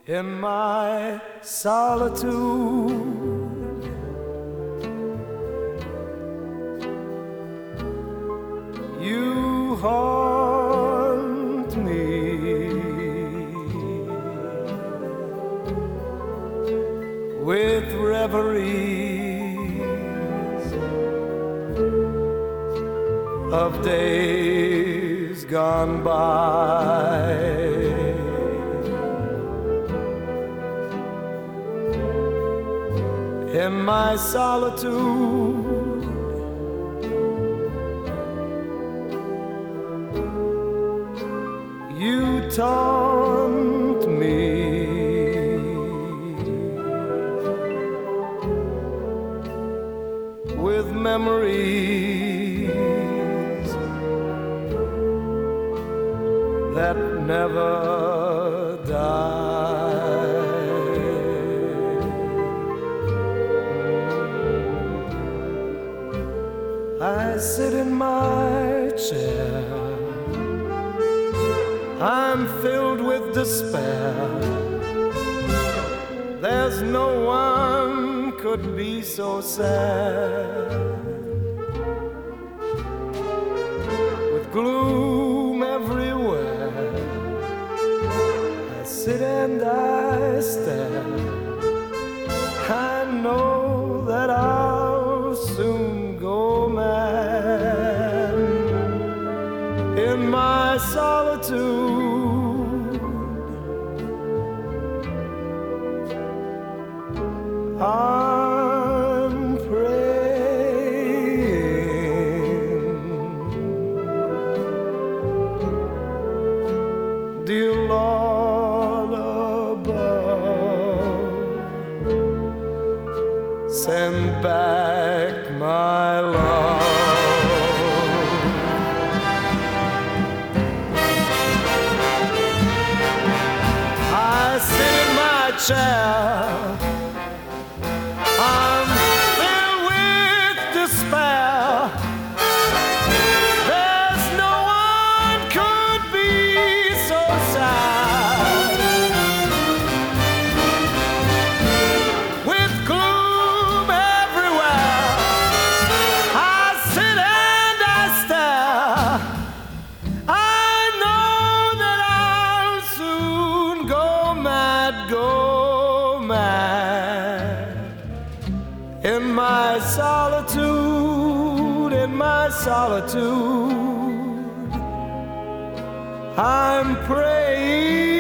In my solitude, you haunt me with reveries of days gone by. In my solitude, you taunt me with memories that never die. I sit in my chair, I'm filled with despair. There's no one could be so sad. With gloom everywhere, I sit and I stare. I know that I'll soon go mad. In my solitude, I'm praying, dear Lord above, send back my love. Chair, I'm filled with despair. There's no one could be so sad. With gloom everywhere, I sit and I stare. I know that I'll soon go mad, in my solitude, in my solitude, I'm praying.